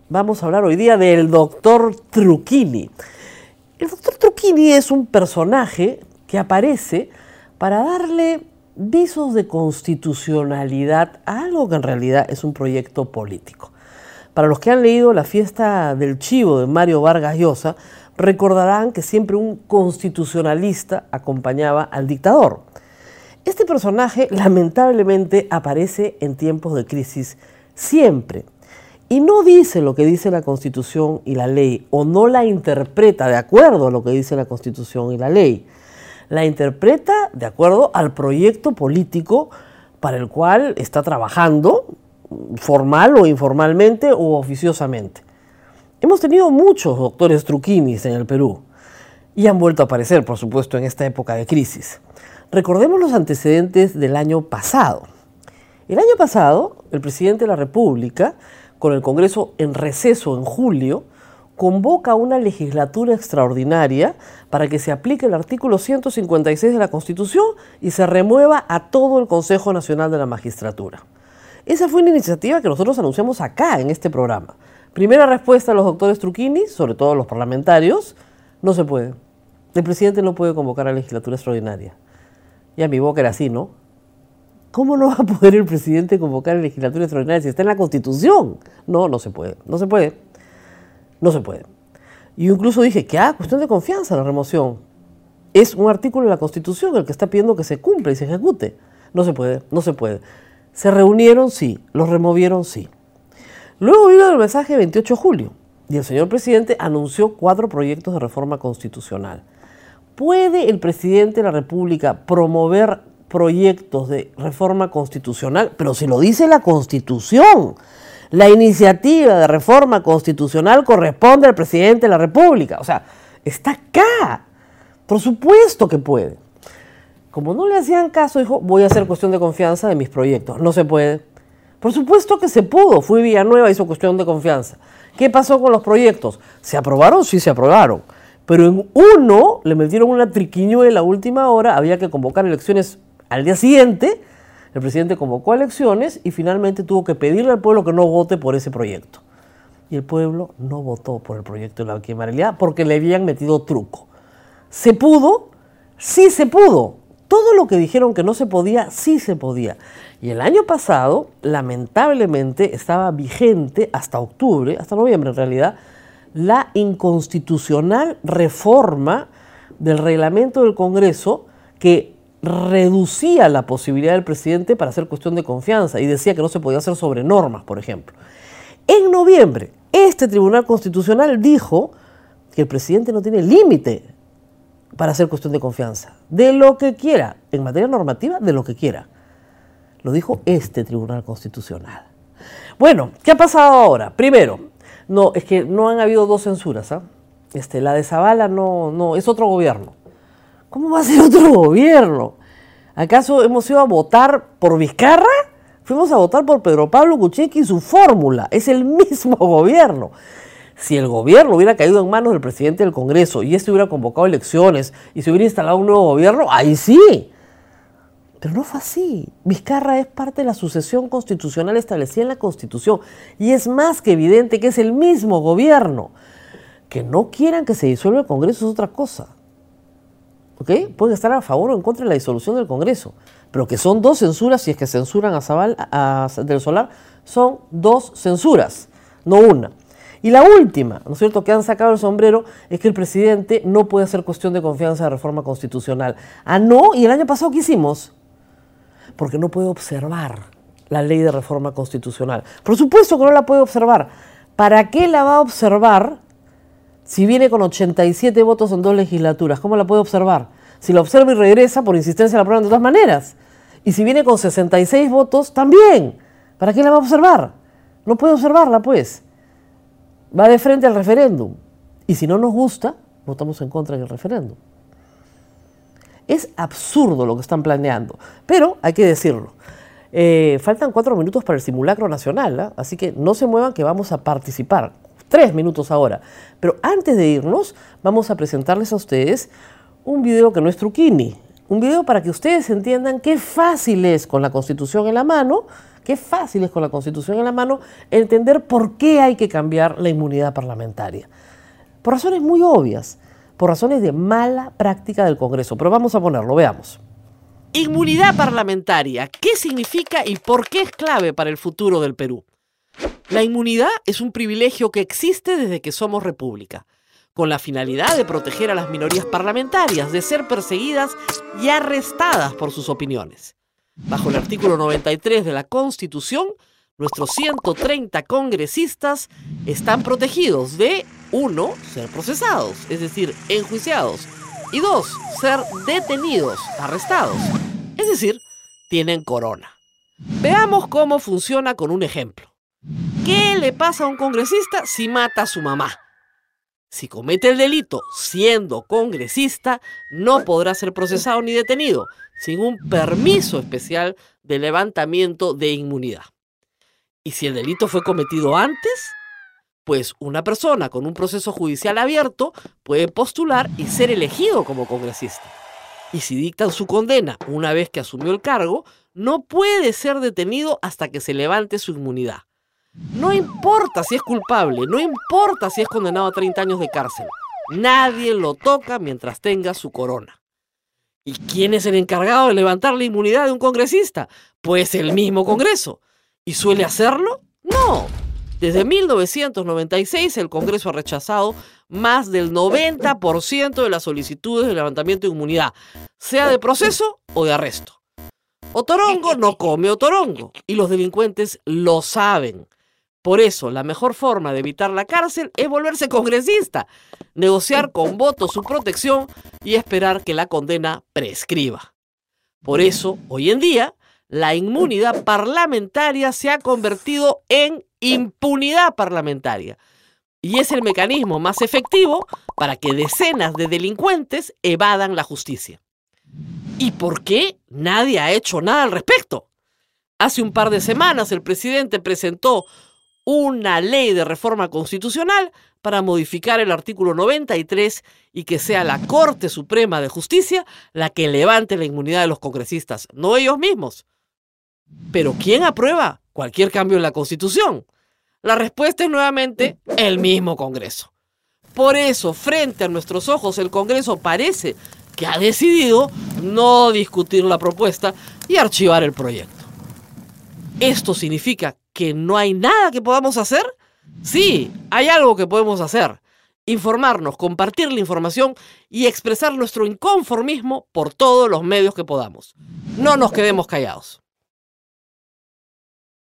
Vamos a hablar hoy día del doctor Truquini. El doctor Truquini es un personaje que aparece para darle visos de constitucionalidad a algo que en realidad es un proyecto político. Para los que han leído La fiesta del chivo de Mario Vargas Llosa, recordarán que siempre un constitucionalista acompañaba al dictador. Este personaje lamentablemente aparece en tiempos de crisis siempre. Y no dice lo que dice la Constitución y la ley, o no la interpreta de acuerdo a lo que dice la Constitución y la ley. La interpreta de acuerdo al proyecto político para el cual está trabajando, formal o informalmente o oficiosamente. Hemos tenido muchos doctores Truquinis en el Perú y han vuelto a aparecer, por supuesto, en esta época de crisis. Recordemos los antecedentes del año pasado. El año pasado, el presidente de la República, con el Congreso en receso en julio, convoca una legislatura extraordinaria para que se aplique el artículo 156 de la Constitución y se remueva a todo el Consejo Nacional de la Magistratura. Esa fue una iniciativa que nosotros anunciamos acá en este programa. Primera respuesta a los doctores Truquini, sobre todo a los parlamentarios: no se puede. El presidente no puede convocar a la legislatura extraordinaria. Y a mi boca era así, ¿no? ¿Cómo no va a poder el presidente convocar a la legislatura extraordinaria si está en la Constitución? No se puede, no se puede, no se puede. Yo incluso dije que, cuestión de confianza la remoción. Es un artículo de la Constitución el que está pidiendo que se cumpla y se ejecute. No se puede, no se puede. Se reunieron, sí. Los removieron, sí. Luego vino el mensaje de 28 de julio y el señor presidente anunció 4 proyectos de reforma constitucional. ¿Puede el presidente de la República promover proyectos de reforma constitucional? Pero si lo dice la Constitución, la iniciativa de reforma constitucional corresponde al presidente de la República. O sea, está acá. Por supuesto que puede. Como no le hacían caso, dijo: voy a hacer cuestión de confianza de mis proyectos. No se puede. Por supuesto que se pudo. Fue Villanueva, hizo cuestión de confianza. ¿Qué pasó con los proyectos? ¿Se aprobaron? Sí, se aprobaron. Pero en uno le metieron una triquiñuela a última hora. Había que convocar elecciones al día siguiente. El presidente convocó elecciones y finalmente tuvo que pedirle al pueblo que no vote por ese proyecto. Y el pueblo no votó por el proyecto de la bicameralidad porque le habían metido truco. ¿Se pudo? Sí se pudo. Todo lo que dijeron que no se podía, sí se podía. Y el año pasado, lamentablemente, estaba vigente hasta octubre, hasta noviembre en realidad, la inconstitucional reforma del reglamento del Congreso que reducía la posibilidad del presidente para hacer cuestión de confianza y decía que no se podía hacer sobre normas, por ejemplo. En noviembre, este Tribunal Constitucional dijo que el presidente no tiene límite para hacer cuestión de confianza, de lo que quiera, en materia normativa, de lo que quiera. Lo dijo este Tribunal Constitucional. Bueno, ¿qué ha pasado ahora? Primero, es que no han habido 2 censuras. La de Zavala no, es otro gobierno. ¿Cómo va a ser otro gobierno? ¿Acaso hemos ido a votar por Vizcarra? Fuimos a votar por Pedro Pablo Kuczynski y su fórmula. Es el mismo gobierno. Si el gobierno hubiera caído en manos del presidente del Congreso y este hubiera convocado elecciones y se hubiera instalado un nuevo gobierno, ahí sí. Pero no fue así. Vizcarra es parte de la sucesión constitucional establecida en la Constitución. Y es más que evidente que es el mismo gobierno. Que no quieran que se disuelva el Congreso es otra cosa. ¿Ok? Pueden estar a favor o en contra de la disolución del Congreso. Pero que son 2 censuras, si es que censuran del Solar, son 2 censuras, no una. Y la última, ¿no es cierto?, que han sacado el sombrero, es que el presidente no puede hacer cuestión de confianza de reforma constitucional. No, y el año pasado, ¿qué hicimos? Porque no puede observar la ley de reforma constitucional. Por supuesto que no la puede observar. ¿Para qué la va a observar si viene con 87 votos en 2 legislaturas? ¿Cómo la puede observar? Si la observa y regresa, por insistencia la aprueban de todas maneras. Y si viene con 66 votos, también. ¿Para qué la va a observar? No puede observarla, pues. Va de frente al referéndum. Y si no nos gusta, votamos en contra del referéndum. Es absurdo lo que están planeando, pero hay que decirlo. Faltan 4 minutos para el simulacro nacional, así que no se muevan que vamos a participar. 3 minutos ahora. Pero antes de irnos, vamos a presentarles a ustedes un video que no es Truquini, Un video para que ustedes entiendan qué fácil es con la Constitución en la mano, entender por qué hay que cambiar la inmunidad parlamentaria. Por razones muy obvias, por razones de mala práctica del Congreso. Pero vamos a ponerlo, veamos. Inmunidad parlamentaria, ¿qué significa y por qué es clave para el futuro del Perú? La inmunidad es un privilegio que existe desde que somos república, con la finalidad de proteger a las minorías parlamentarias de ser perseguidas y arrestadas por sus opiniones. Bajo el artículo 93 de la Constitución, nuestros 130 congresistas están protegidos de 1. Ser procesados, es decir, enjuiciados, y 2. Ser detenidos, arrestados, es decir, tienen corona. Veamos cómo funciona con un ejemplo. ¿Qué le pasa a un congresista si mata a su mamá? Si comete el delito siendo congresista, no podrá ser procesado ni detenido, sin un permiso especial de levantamiento de inmunidad. ¿Y si el delito fue cometido antes? Pues una persona con un proceso judicial abierto puede postular y ser elegido como congresista. Y si dictan su condena una vez que asumió el cargo, no puede ser detenido hasta que se levante su inmunidad. No importa si es culpable, no importa si es condenado a 30 años de cárcel. Nadie lo toca mientras tenga su corona. ¿Y quién es el encargado de levantar la inmunidad de un congresista? Pues el mismo Congreso. ¿Y suele hacerlo? No. Desde 1996 el Congreso ha rechazado más del 90% de las solicitudes de levantamiento de inmunidad, sea de proceso o de arresto. Otorongo no come otorongo y los delincuentes lo saben. Por eso, la mejor forma de evitar la cárcel es volverse congresista, negociar con votos su protección y esperar que la condena prescriba. Por eso, hoy en día, la inmunidad parlamentaria se ha convertido en impunidad parlamentaria y es el mecanismo más efectivo para que decenas de delincuentes evadan la justicia. ¿Y por qué nadie ha hecho nada al respecto? Hace un par de semanas el presidente presentó una ley de reforma constitucional para modificar el artículo 93 y que sea la Corte Suprema de Justicia la que levante la inmunidad de los congresistas, no ellos mismos. ¿Pero quién aprueba cualquier cambio en la Constitución? La respuesta es nuevamente el mismo Congreso. Por eso, frente a nuestros ojos, el Congreso parece que ha decidido no discutir la propuesta y archivar el proyecto. ¿Esto significa que no hay nada que podamos hacer? Sí, hay algo que podemos hacer. Informarnos, compartir la información y expresar nuestro inconformismo por todos los medios que podamos. No nos quedemos callados.